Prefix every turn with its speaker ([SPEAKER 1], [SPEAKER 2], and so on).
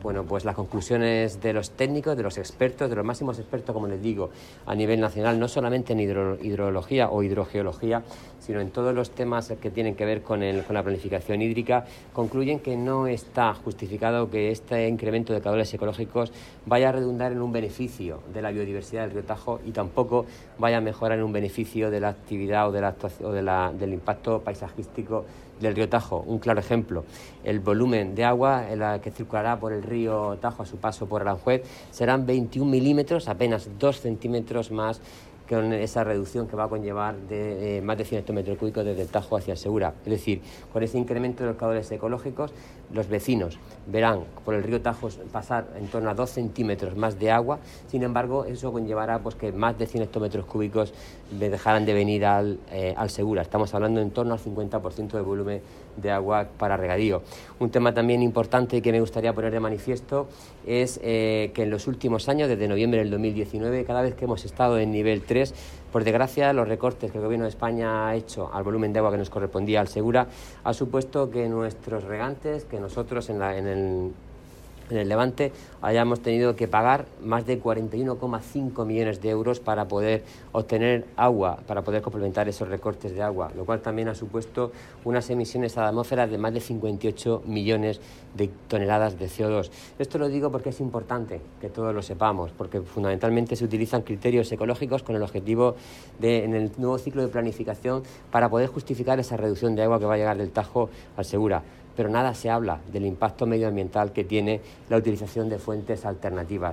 [SPEAKER 1] bueno, pues las conclusiones de los técnicos, de los expertos, de los máximos expertos, como les digo, a nivel nacional, no solamente en hidrología o hidrogeología, sino en todos los temas que tienen que ver con la planificación hídrica, concluyen que no está justificado que este incremento de caudales ecológicos vaya a redundar en un beneficio de la biodiversidad del río Tajo y tampoco vaya a mejorar en un beneficio de la actividad del impacto paisajístico del río Tajo. Un claro ejemplo, el volumen de agua que circulará por el río Tajo a su paso por Aranjuez serán 21 milímetros, apenas 2 centímetros más, con esa reducción que va a conllevar de más de 100 hectómetros cúbicos desde el Tajo hacia el Segura. Es decir, con ese incremento de los caudales ecológicos, los vecinos verán por el río Tajo pasar en torno a 2 centímetros más de agua. Sin embargo, eso conllevará pues, que más de 100 hectómetros cúbicos dejarán de venir al Segura. Estamos hablando en torno al 50% del volumen de agua para regadío. Un tema también importante que me gustaría poner de manifiesto es que en los últimos años, desde noviembre del 2019, cada vez que hemos estado en nivel 3, por desgracia, los recortes que el Gobierno de España ha hecho al volumen de agua que nos correspondía al Segura ha supuesto que nuestros regantes, que nosotros en el Levante hayamos tenido que pagar más de 41,5 millones de euros para poder obtener agua, para poder complementar esos recortes de agua, lo cual también ha supuesto unas emisiones a la atmósfera de más de 58 millones de toneladas de CO2. Esto lo digo porque es importante que todos lo sepamos, porque fundamentalmente se utilizan criterios ecológicos con el objetivo de, en el nuevo ciclo de planificación, para poder justificar esa reducción de agua que va a llegar del Tajo al Segura. Pero nada se habla del impacto medioambiental que tiene la utilización de fuentes alternativas.